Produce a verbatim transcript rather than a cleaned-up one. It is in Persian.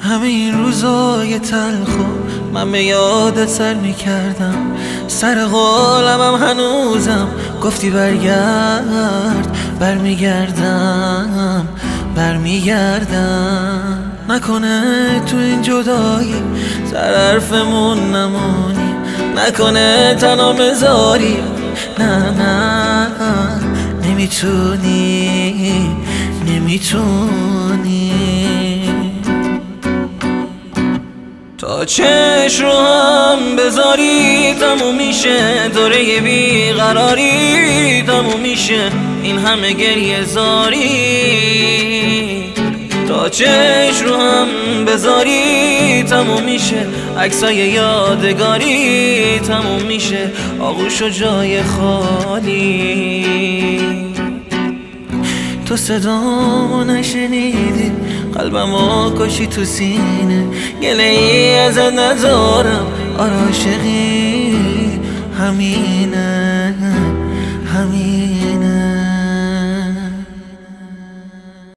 همین روزای تلخو من به یادت سر میکردم، سر قولمم هنوزم گفتی برگرد، برمیگردم برمیگردم. نکنه تو این جدایی سر حرفمون نمونی، نکنه تنها بذاری، نه نه نمیتونی نمیتونی. تا چش رو هم بذاری تموم میشه، دوره بیقراری تموم میشه، این همه گریه زاری. تا چش رو هم بذاری تموم میشه، عکسای یادگاری تموم میشه، آغوش و جای خالی. تو صدامو نشنیدی، قلبمو کشی تو سینه، گله ای ازت ندارم، آره عاشقی همینه همینه.